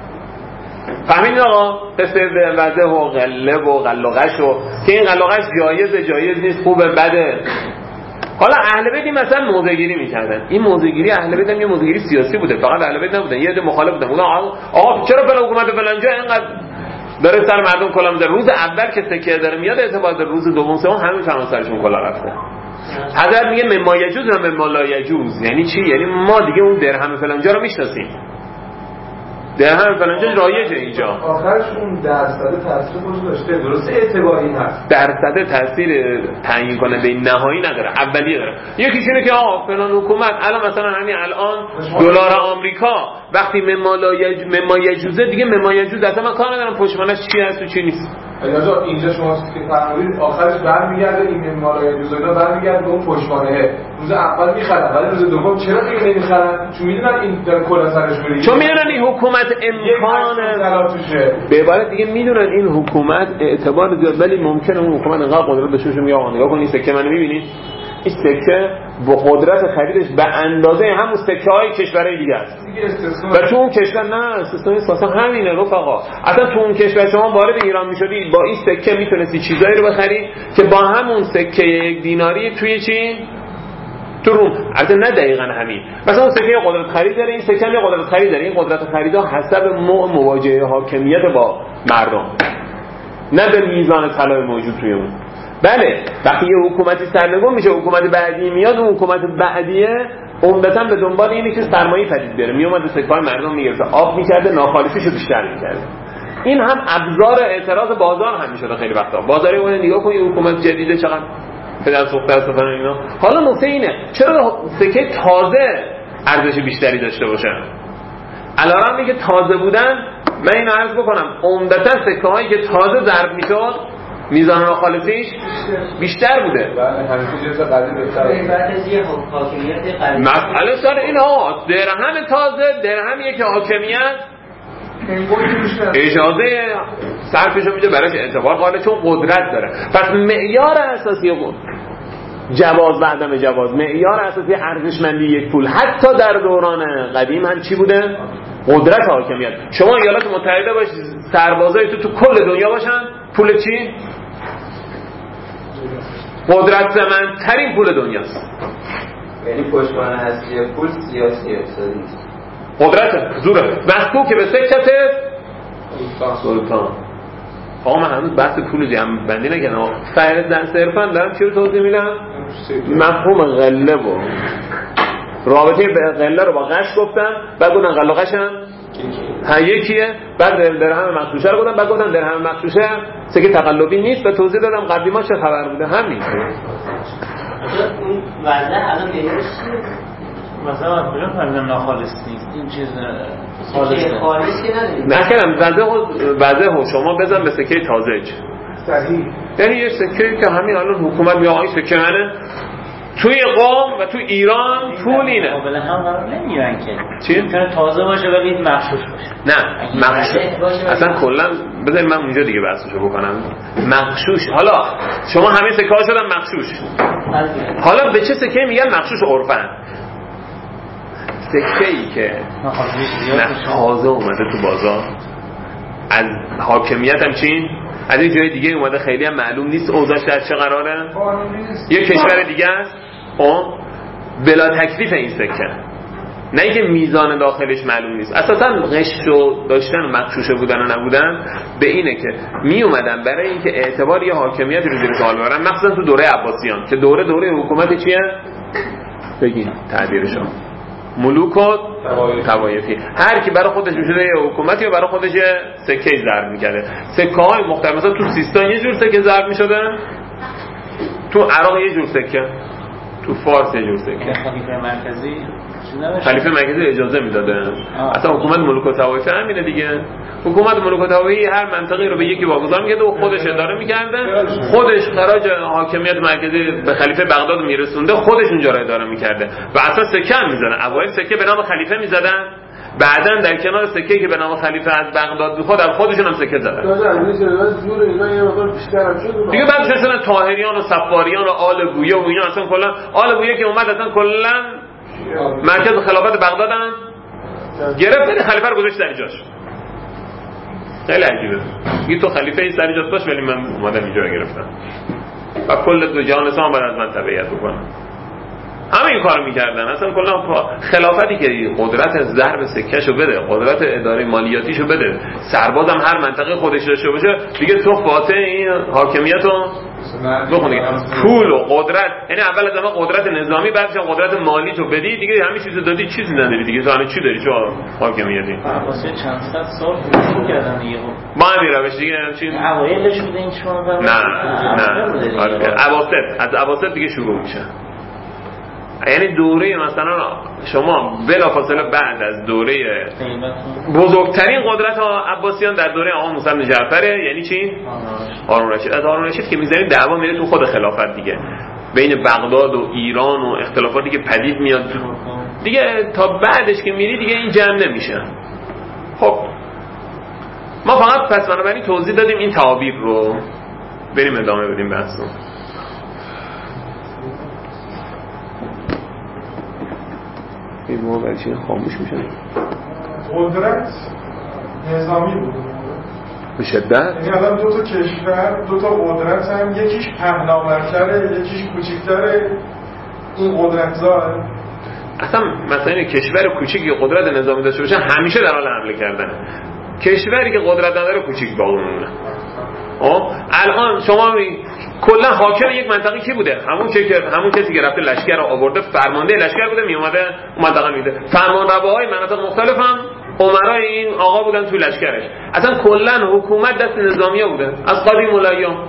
فهمیدین آقا؟ قصه بده و غله و غلغش و که این غلغش جایزه جایز نیست خوبه بده. حالا اهل بیت مثلا موضع‌گیری می‌کردن. این موضع‌گیری اهل بیت هم یه موضع‌گیری سیاسی بوده، فقط اهل بیت نبودن، یه عده مخالف بودن. اونا آقا چرا فلان حکومت فلان جا اینقدر داره سر مردم کلا میذاره؟ روز اول که سکه داره میاد اعتبار داره، روز دوم سوم همین چند سرشون کلا رفته. حضرت میگه مما یجوز و مما لا یجوز. یعنی چی؟ یعنی ما دیگه اون درهم فلان جا رو میشناسیم. درهم فلان جا رایجه اینجا. آخرش اون درصد تاثیر خودش داشته، درسته اعتباری هست. درصد تاثیر تعیین کننده نهایی نداره، اولیه داره. یکیش اینه که آقا فلان حکومت الان مثلا همین الان دلار آمریکا وقتی مما لا یج مما یجوزه دیگه مما یجوز اصلا من کار ندارم پشتوانش چی هست و چی نیست. اجازه اینجا شما که فرمودید آخرش برمیگرده این مما لا یجوز اینا برمیگرده به اون پشتوانه. روز اول میخرن ولی روز دوم چرا دیگه نمیخرن؟ چون میدونن این داره کلا سرش میره. چون میدونن این حکومت امکان به عبارت دیگه میدونن این حکومت اعتبار زیاد ولی ممکنه اون حکومت انقدر قدرت داشته باشه. میگه آقا نگاه کن این سکه منو میبینید؟ این سکه با قدرت خریدش به اندازه همون سکه های کشورهای دیگه است. و تو اون کشور نه استثنایی اصلا همینه رفقا. اصلا تو اون کشور شما وارد ایران میشدی با این سکه میتونستی چیزایی رو بخری که با همون سکه یک دیناری توی چین تو روم البته نه دقیقاً همین. مثلا اون سکه قدرت خرید داره، این سکه هم قدرت خرید داره. این قدرت خریدا حسب نوع مواجهه حاکمیت با مردم نه به میزان طلای موجود توی اون. بله وقتی یه حکومتی سرنگون میشه حکومت بعدی میاد اون حکومت بعدیه عمدتاً به دنبال اینه که سرمایه پدید بیاره، میومد سکه‌های مردم میگرفت آب میکرده ناخالصیشو بیشتر میکرده. این هم ابزار اعتراض بازار هم میشده خیلی وقتا. بازاری اون نگاه کن این حکومت جدیده چقدر پدر سوخته است مثلا اینا. حالا نکته اینه چرا سکه تازه ارزش بیشتری داشته باشه؟ علارم میگه تازه بودن. من اینو عرض بکنم عمدتاً سکه هایی که تازه ضرب میشد میزان ناخالصیش بیشتر بوده. بله همیشه جنس قدیم بهتره. این بعد از یه حاکمیت قدیم مسئله سر این ها درهم تازه درهمیه که حاکمیت اجازه صرفشو میده براش اعتبار قائله چون قدرت داره. پس معیار اساسی بود جواز و عدم جواز، معیار اساسی ارزشمندی یک پول حتی در دوران قدیم هم چی بوده؟ قدرت حاکمیت. شما ایالات متحده باش سربازای تو تو کل دنیا باشن پول چی؟ قدرتمندترین پول دنیاست. یعنی پشتوانه اصلی پول سیاسی اقتصادی نیست. قدرت زوره مسکوک به سکت سلطان. آقا من هنوز بحث پول جمع بندی نکنم. فرضاً صرفاً دارم چی رو توضیح میدم؟ مفهوم غله و رابطه به غله رو با غش گفتم، بعد گفتن غله و غش هم ها یکیه، بعد درهم مغشوشه رو گفتم، بعد گفتن درهم مغشوشه سکه تقلبی نیست و توضیح دادم قدیما چه خبر بوده. همین اون وضع الان بهش مثلا کجا فهمیدم ناخالص نیست این چیز خالصه خالص که نداریم نکنم وضع وضع شما بزن به سکه تازه صحیح. یعنی یه سکه که همین الان حکومت میگه آقای سکه منه توی قم و توی ایران پول اینه. قابل هم قرار نمیگیرن که چی؟ میتونه تازه باشه ولی مخشوش باشه. نه مخشوش اصلا کلا بذارید من اونجا دیگه بحثشو بکنم. مخشوش حالا شما همه سکه ها شدن مخشوش، حالا به چه سکه میگن مخشوش عرفن؟ سکه ای که نه تازه اومده تو بازار از حاکمیت هم چین از این جای دیگه اومده، خیلی هم معلوم نیست اوضاعش در چه قراره، یه کشور دیگه است اون بلا تکلیف این سکه، نه اینکه میزان داخلش معلوم نیست. اساسا غش و داشتن و مغشوشه بودن و نبودن به اینه که می اومدن برای اینکه اعتبار یه حاکمیت رو زیر سوال ببرن، مخصوصا تو دوره عباسیان که دوره دوره حکومت چیه بگین تعبیرشو ملوک و طوایفی، هر کی برای خودش میشده یه حکومتی و برای خودش سکه ضرب میکرده. سکه های مختلف، مثلا تو سیستان یه جور سکه ضرب میشده، تو عراق یه جور سکه، تو فارس یه جور سکه. خلیفه مرکزی خلیفه مرکزی اجازه میداده. اصلا حکومت ملوک و طوایفی همینه دیگه. حکومت ملوک و طوایفی هر منطقه رو به یکی واگذار میکرده و خودش اداره میکرده، خودش خراج حاکمیت مرکزی به خلیفه بغداد میرسونده، خودش اونجا رو اداره میکرده و اصلا سکه هم میزدن. اوایل سکه به نام خلیفه میزدن، بعدن در کنار سکه که به نام خلیفه از بغداد بود در خودشون هم سکه زدن دیگه. بعد شدن طاهریان و صفاریان و آل بویه و اینا، اصلا کلا آل بویه که اومد اصلا کلا مرکز خلافت بغدادن گرفت، خلیفه رو گذاشت در جاش. خیلی عجیبه، میگه تو خلیفه این سر جاش باش ولی من اومدم اینجا رو گرفتم و کل دو جهان اسلام باید از من تبعیت بکنم. همه این کارو میکردن. اصلا کلا خلافتی که قدرت ضرب سکهشو بده، قدرت اداره مالیاتیشو بده، سربازم هر منطقه خودش داشته باشه، دیگه تو فاتح این حاکمیتو بخون دیگه. پول و قدرت، یعنی اول از همه قدرت نظامی، بعدش قدرت مالی تو بدی دیگه، همین چیزو دادی چیزی نداری دیگه. تو همین چی داری تو حاکمیتی؟ واسه چند صد سال شروع کردن دیگه. با همین روش دیگه همین اوایلش بوده این شما. نه نه اواسط، از اواسط دیگه شروع میشه. یعنی دوره مثلا شما بلافاصله بعد از دوره بزرگترین قدرت عباسیان در دوره آقا موسی بن جعفره، یعنی چی؟ هارون رشید. از هارون رشید که میذاری دعوا میره تو خود خلافت دیگه، بین بغداد و ایران و اختلافاتی که پدید میاد دیگه، تا بعدش که میری دیگه این جمع نمیشه. خب ما فقط پس بنابراین توضیح دادیم این تعابیر رو، بریم ادامه بدیم بحثو. این موقع برای چی خاموش میشه؟ قدرت نظامی بود به شدت. یعنی الان دو تا کشور، دو تا قدرت هم، یکیش پهناورتره یکیش کوچیک‌تره. این قدرت‌زار اصلا مثلا این کشور کوچیکی قدرت نظامی داشته باشه همیشه در حال حمله کردن. کشوری که قدرت نداره کوچیک باقی میمونه. آه الان شما می... کلا حاکم یک منطقه کی بوده؟ همون که همون کسی که رفته لشکر رو آورده، فرمانده لشکر بوده، می اومده اون منطقه میده. فرمانرواهای مناطق مختلف هم امرای این آقا بودن توی لشکرش. اصلا کلا حکومت دست نظامیه بوده از قدیم الایام.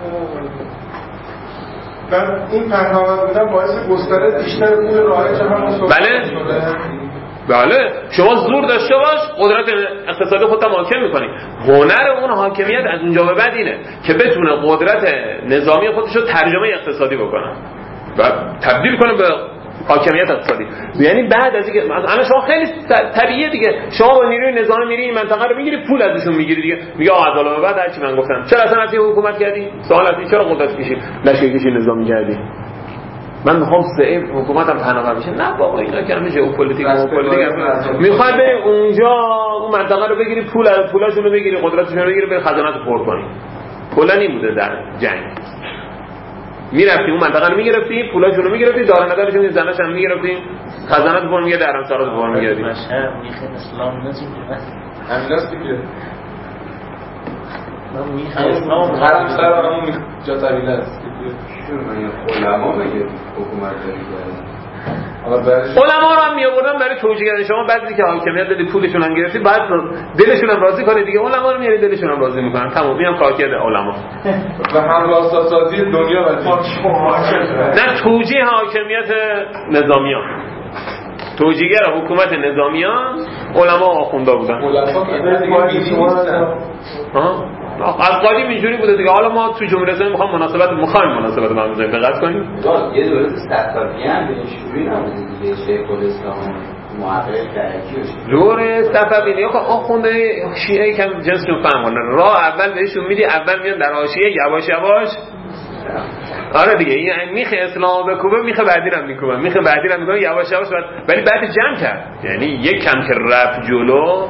بعد این پهناور بودن باعث گسترش بیشتر پول رایج هم شد. بله بله شما زور داشته باش قدرت اقتصادی خودت حاکم میکنی. هنر اون حاکمیت از اونجا به بعد اینه که بتونه قدرت نظامی خودش رو ترجمه اقتصادی بکنه و تبدیل کنه به حاکمیت اقتصادی. یعنی بعد از اینکه الان شما خیلی طبیعیه دیگه، شما با نیروی نظامی میری این منطقه رو میگیری، پول ازشون میگیری دیگه، میگه آ از حالا به بعد هرچی من گفتم. چرا اصلا رفتی حکومت کردی؟ سوال هستی چرا قدرت کشی لشکر کشی نظامی کردی؟ من میخوام سه حکومتم پناهنده بشه. نه بابا اینا که همه ژئوپلیتیک و پلیتیک میخواد بری اونجا اون منطقه رو بگیری، پول پولاشون رو بگیری، قدرتشون رو بگیری، بری خزانه رو پر کنی. کلا این بوده در جنگ. میرفتی اون منطقه رو میگرفتی، پولاشون رو میگرفتی، دار ندارشون زنش هم میگرفتی، خزانه رو پر میگردی، درمسارا رو پر میگردی. بشر میخواد اسلام نزدیک همیناست دیگه. من میخوام اسلام هر سر همون جا طویله است. علما میگه حکومت داری علما رو هم میآوردن برای توجیه کردن. شما بعضی که حاکمیت دادی پولشون هم گرفتی، بعد دلشون هم راضی کنه دیگه، علما رو میاری دلشون هم راضی میکنن، تمام. اینم کار کرده علما و هم راستاسازی دنیا و نه توجیه حاکمیت نظامیان، توجیهگر حکومت نظامیان علما و آخوندا بودن. خلفا که دیگه بیدی نیستن. از قدیم اینجوری بوده دیگه. حالا ما تو جمهوری اسلامی میخوام مناسبت میخوایم مناسبت با هم بزنیم، دقت کنیم. یه دولت صفویه هم به شوری نبوده دیگه، شیخ الاسلام محقق درکی دوره صفوی یا آخونده شیعه کم جنسشون فهم کنه. راه اول بهشون میدی، اول میان در حاشیه یواش یواش. آره دیگه، این میخه اسلام بکوبه، میخه بعدی رو میکوبه، میخه بعدی رو میکوبه، یواش یواش بعد، ولی بعد جمع کرد. یعنی یک کم که رفت جلو.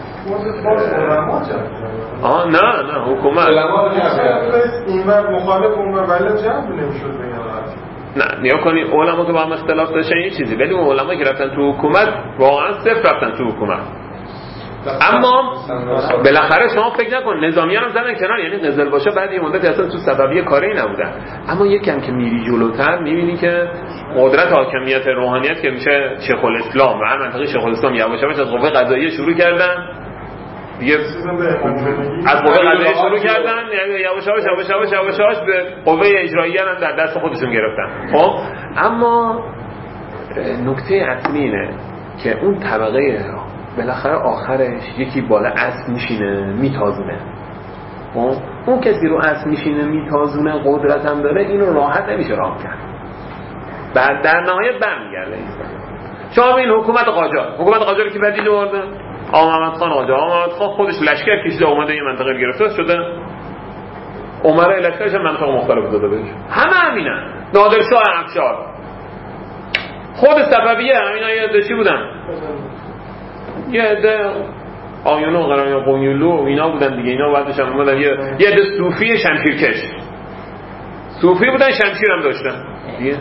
آه نه نه حکومت این وقت مخالف اون ولی جمع نمیشد بگم. نه نیا کنی علما که با هم اختلاف داشتن یه چیزی، ولی اون علما که رفتن تو حکومت واقعا صفر رفتن تو حکومت. اما بالاخره شما فکر نکن نظامیان هم زدن کنار، یعنی نزل باشه بعد یه مدت اصلا تو صفویه کاری نبودن. اما یکم که میری جلوتر میبینی که قدرت حاکمیت روحانیت که میشه شیخ الاسلام و هر منطقه شیخ الاسلام یواش یواش از قوه قضاییه شروع کردن دیگه، از قوه قضاییه شروع کردن یواش یواش یواش یواش یواش یواش به قوه اجراییه هم در دست خودشون گرفتن. خب اما نکته اصلی اینه که اون طبقه بالاخره آخرش یکی بالا اسب میشینه میتازونه. خب اون کسی رو اسب میشینه میتازونه قدرت هم داره، اینو راحت نمیشه راه کرد، بعد در نهایت برمیگرده. شما این حکومت قاجار، حکومت قاجاری که بدیل آورده آقا محمد خان قاجار، آقا محمد خان خودش لشکر کشیده اومده یه منطقه گرفته شده، عمره لشکرش منطقه مختلف داده بهش، همه همینن. نادرشاه افشار، خود صفویه همینا یه عده بودن، یه عده آیونو و قرآن قومیولو اینا بودن دیگه. اینا بعدش هم اومدن یه یه عده صوفی شمشیرکش، صوفی بودن شمشیر هم داشتن دیگه.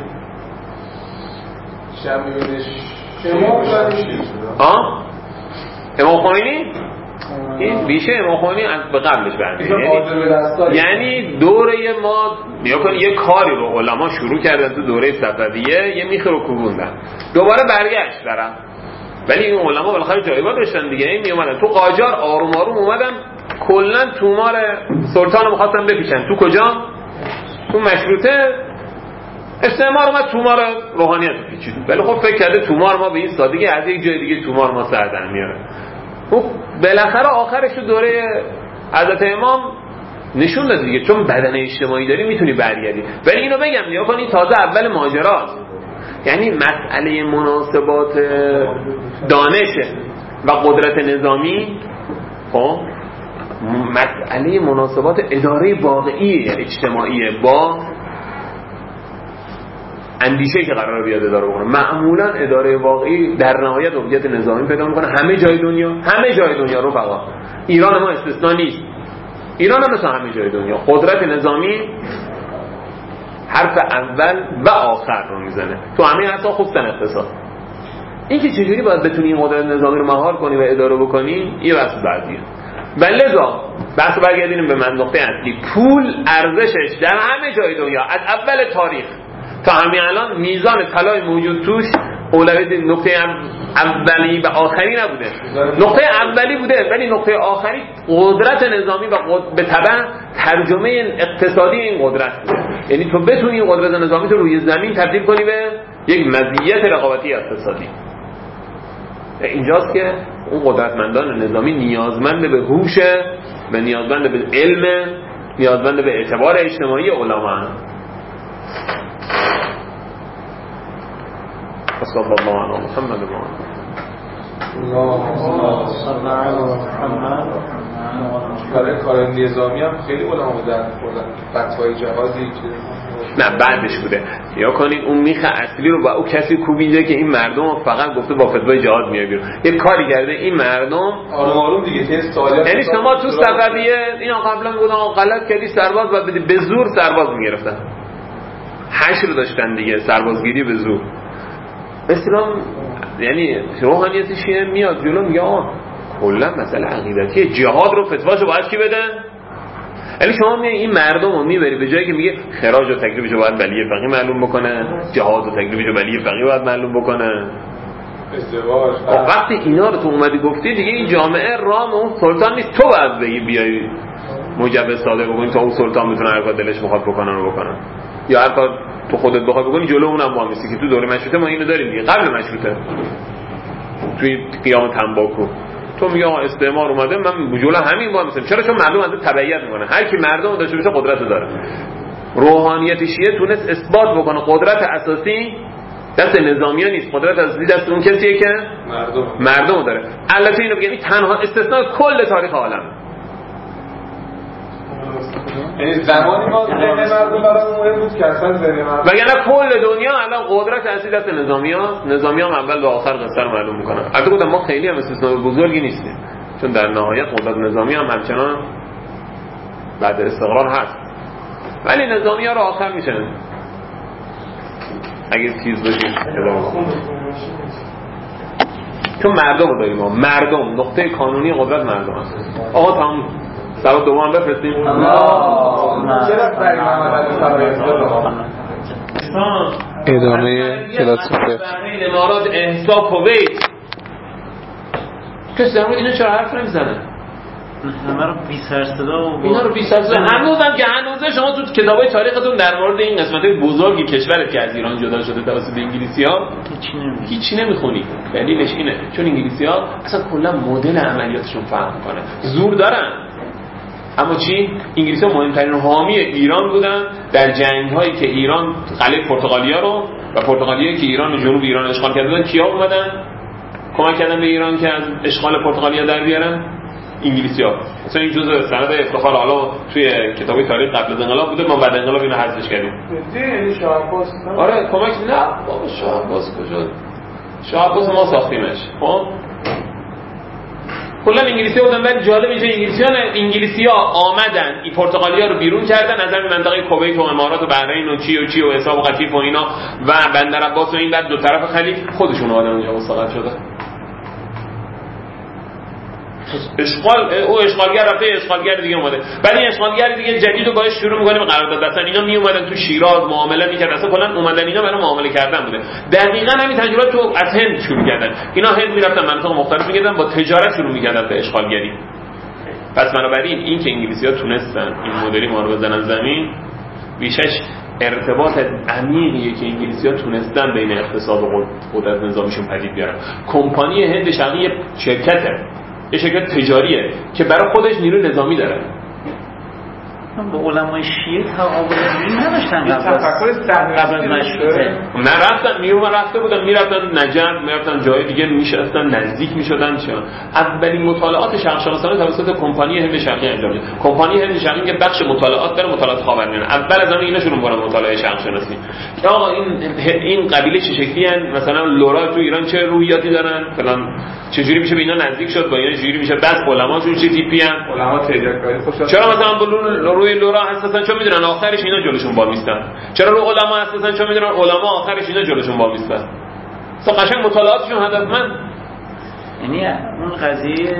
شمشیرش امام ها امام خمینی این ریشه امام خمینی از به قبلش برمیاد. یعنی دوره ما نیا کن یه کاری رو علما شروع کردن تو دوره صفویه، یه میخ رو کوبوندن، دوباره برگشت دارن. ولی این علما بالاخره جایگاه داشتن دیگه. این می اومدن تو قاجار آروم آروم اومدن کلا تومار سلطان رو می‌خواستن بپیچن. تو کجا؟ تو مشروطه استعمار اومد تومار روحانیت رو پیچید. ولی خب فکر کرده تومار ما به این سادگی از یک جای دیگه تومار ما سر در میاره. خب بالاخره آخرش تو دوره حضرت امام نشون داد دیگه، چون بدن اجتماعی داری میتونی برگردی. ولی اینو بگم نیا کن این تازه اول ماجراست. یعنی مسئله مناسبات دانش و قدرت نظامی، خب مسئله مناسبات اداره واقعی اجتماعی با اندیشه که قرار بیاد اداره بکنه. معمولا اداره واقعی در نهایت هویت نظامی پیدا میکنه همه جای دنیا، همه جای دنیا رو فقط ایران ما استثنا نیست. ایران هم مثل همه جای دنیا قدرت نظامی حرف اول و آخر رو میزنه تو همه اصلا خصوصا اقتصاد. این که چجوری باید بتونی این قدرت نظامی رو مهار کنی و اداره بکنی یه بحث بعدیه. بلذا بحث برگردیم به منطقه اصلی. پول ارزشش در همه جای دنیا از اول تاریخ تا همین الان میزان طلای موجود توش اولویت نقطه اولی و آخری نبوده. نقطه اولی بوده ولی نقطه آخری قدرت نظامی و قد... به تبع ترجمه اقتصادی این قدرت بوده. یعنی تو بتونی این قدرت نظامی تو روی زمین تبدیل کنی به یک مزیت رقابتی اقتصادی. اینجاست که اون قدرتمندان نظامی نیازمند به هوش، به نیازمند به علم، نیازمند به اعتبار اجتماعی علما هستند. صلی الله علی محمد و آله. برای کار نظامی هم خیلی علما بودن فتوای جهادی که نه بعدش بوده. یا کنید اون میخ اصلی رو با اون کسی کوبیده که این مردم فقط گفته با فتوای جهاد میای بیرون. یه کاری کرده این مردم آروم آروم دیگه تست سالیات. یعنی شما تو صفویه اینا قبلا بودن غلط کردی سرباز باید بدی، به زور سرباز میگرفتن. حشر داشتن دیگه، سربازگیری به زور. اسلام یعنی روحانیت شیعه میاد جلو میگه آه کلا مسئله عقیدتی جهاد رو فتواشو باید کی بده؟ یعنی شما میگه این مردم رو میبری به جایی که میگه خراج و تکلیفشو باید ولی فقیه معلوم بکنه، جهاد و تکلیفشو ولی فقیه باید معلوم بکنه، ازدواج. وقتی اینا رو تو اومدی گفتی دیگه این جامعه رام اون سلطان نیست، تو باید بگی بیای مجوز صادر بکنی تا اون سلطان بتونه هر کار دلش میخواد بکنه رو بکنه، یا هر کار تو خودت بخوای بکنی جلو اونم با میسی که تو دوره مشروطه ما اینو داریم دیگه. قبل مشروطه توی قیام تنباکو چون میگه استعمار اومده من جلو همین با میسم. چرا؟ چون مردم ازش تبعیت میکنه. هر کی مردم داشته باشه قدرت داره. روحانیت شیعه تونست اثبات بکنه قدرت اساسی دست نظامیان نیست، قدرت اساسی دست اون کسیه که مردم مردم داره. البته اینو بگم تنها استثناء کل تاریخ عالم. یعنی زمانی ما ذهن مردم برای مهم بود که اصلا ذهن مردم وگرنه کل دنیا الان قدرت اصلی دست نظامیان، نظامیان اول به آخر قصه رو معلوم میکنن. البته گفتم ما خیلی هم استثناء بزرگی نیستیم، چون در نهایت قدرت نظامی هم همچنان بعد استقرار هست، ولی نظامیان رو آخر میشن اگه تیز باشیم. چون مردم رو داریم ما، مردم نقطه کانونی قدرت مردم هست. آقا تمام سواد دوم هم بفرستیم. ادامه کلاس فقه. امارات احسا کویت کسی در مورد اینا چرا حرف نمیزنه؟ همه رو بی سر صدا و اینا رو بی سر صدا هنوزم که هنوزه شما تو کتابای تاریختون در مورد این قسمت‌های بزرگی کشورت که از ایران جدا شده توسط انگلیسی‌ها هیچی نمیخونی. دلیلش اینه چون انگلیسی‌ها اصلا کلا مدل عملیاتشون فرق می‌کنه. زور دارن، اما چی؟ انگلیسی‌ها مهمترین حامی ایران بودن در جنگ‌هایی که ایران قلعه پرتغالیا رو و پرتغالیایی که ایران و جنوب ایران اشغال کردن کیا اومدن کمک کردن به ایران که از اشغال پرتغالیا در بیارن؟ انگلیسی‌ها. مثلا این جزء سند افتخار حالا توی کتابی تاریخ قبل از انقلاب بوده، ما بعد انقلاب اینو حذفش کردیم. یعنی شاه عباس آره کمک نه بابا شاه عباس کجا؟ شاه عباس ما ساختیمش. خب کلا انگلیسی‌ها بودن. ولی جالب اینجا انگلیسی‌ها انگلیسی‌ها آمدن این پرتغالیا رو بیرون کردن از همین منطقه کویت و امارات و بحرین و چی و چی و حساب و قطیف و اینا و بندر عباس و این بعد دو طرف خلیج خودشون اومدن اونجا مستقر شده. اشغال او اشغالگر رفته اشغالگر دیگه اومده، بعد این اشغالگر دیگه جدید رو باهاش شروع می‌کنیم قرارداد بستن. اینا می اومدن تو شیراز معامله می‌کردن، اصلا کلا اومدن اینا برای معامله کردن بوده. دقیقاً همین تجربه تو از هند شروع کردن. اینا هند میرفتن مناطق مختلف می‌گردن با تجارت شروع می‌کردن به اشغالگری. پس بنابراین این که انگلیسی‌ها تونستن این مدلی ما رو بزنن زمین بیشش ارتباط عمیقیه که انگلیسی‌ها تونستن بین اقتصاد و قدرت نظامیشون پدید بیارن. کمپانی هند شرقی شرکته، یه شرکت تجاریه که برای خودش نیروی نظامی داره. با علمای شیعه تقابل اینجوری نداشتن قبل از قبل از مشروطه. نه رفتن میومد رفته بودن میرفتن نجف میرفتن جای دیگه میشستن نزدیک میشدن. چه اولین مطالعات شرق شناسانه توسط کمپانی هند شرقی انجام شد. کمپانی هند شرقی که بخش مطالعات داره، مطالعات خاورمیانه. اول از همه اینا شروع می‌کنن مطالعه شرق شناسی که آقا این این قبیله چه شکلی ان، مثلا لورا تو ایران چه روحیاتی دارن فلان، چجوری میشه به اینا نزدیک شد، با اینا چجوری میشه، بعد علماشون چه تیپی ان، علما تجارت خوشا چرا مثلا بلون روی لورا اساسا چون میدونن آخرش اینا جلوشون وای میستن، چرا رو علما اساسا چون میدونن علما آخرش اینا جلوشون وای میستن. اصلا قشنگ مطالعاتشون هدفمند. یعنی اون قضیه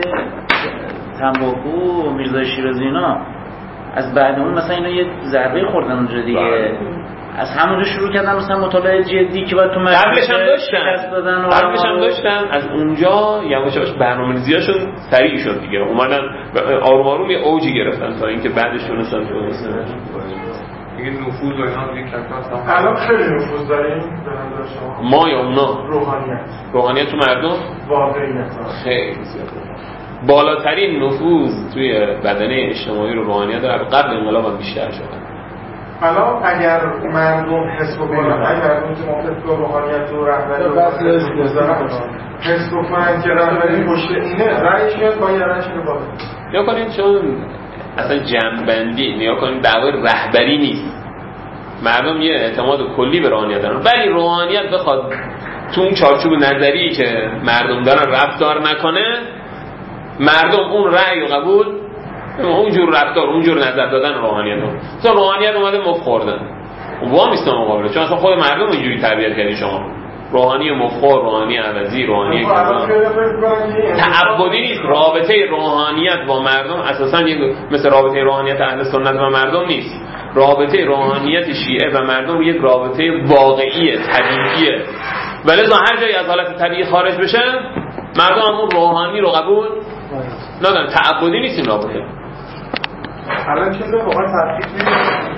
تنباکو و میرزا شیرازی اینا از بعد اون مثلا اینا یه ضربه خوردن اونجا دیگه، از همونجا شروع کردن مثلا مطالعه جدی که بعد تو قبلش هم داشتن دادن قبلش هم داشتن از اونجا یواش یواش برنامه‌ریزیاشون سریع شد دیگه، اومدن آروم آروم یه اوجی گرفتن تا اینکه بعدش تونستن تو مثلا دیگه نفوذ و اینا دیگه کمتر. الان خیلی نفوذ داریم به نظر شما ما یا اونا روحانیت روحانیت تو مردم واقعیت خیلی زیاده. بالاترین نفوذ توی بدنه اجتماعی رو روحانیت داره، قبل انقلاب هم بیشتر شده. الان اگر مردم حس بکنن، اگر مردم که مخالف با روحانیت و رهبری و حس بکنن که رهبری پشت اینه، رأیش میاد با یه رأیش رو بالا. نیا کنید چون اصلا جمع‌بندی نیا کنید دعوای رهبری نیست. مردم یه اعتماد کلی به روحانیت دارن، ولی روحانیت بخواد تو اون چارچوب نظری که مردم دارن رفتار نکنه، مردم اون رأی و قبول اونجور رفتار اونجور نظر دادن روحانیت رو مثلا روحانیت اومده مف خوردن وام ایستان مقابله، چون اصلا خود مردم اینجوری تربیت کردی شما. روحانی مفخور، روحانی عوضی، روحانی کذا تعبدی نیست. رابطه روحانیت با مردم اساسا یک مثل رابطه روحانیت اهل سنت و مردم نیست. رابطه روحانیت شیعه و مردم یک رابطه واقعیه، طبیعیه، ولی هر جایی از حالت طبیعی خارج بشه مردم اون روحانی رو قبول ندارن. تعبدی نیست این رابطه. الان چه واقعا تفکیک می‌کنه.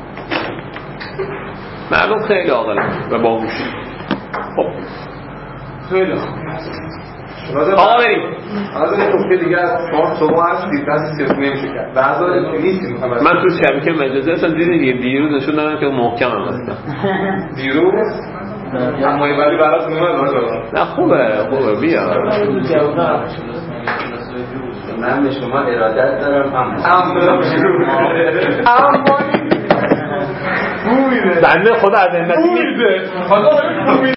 مردم خیلی عاقلن و باهوش. خب خیلی خوب. آقا بریم. از این نکته دیگه شما شما هستید دست سیاسی نمیشه کرد. بعضا نیستیم. من تو شبکه مجازی هستم دیدین دیگه دیروز نشون دادم که محکم هم هستم. دیروز اما ولی برات اومد آقا. نه خوبه خوبه بیا. من به شما ارادت دارم هم بنده خدا از این نتیجه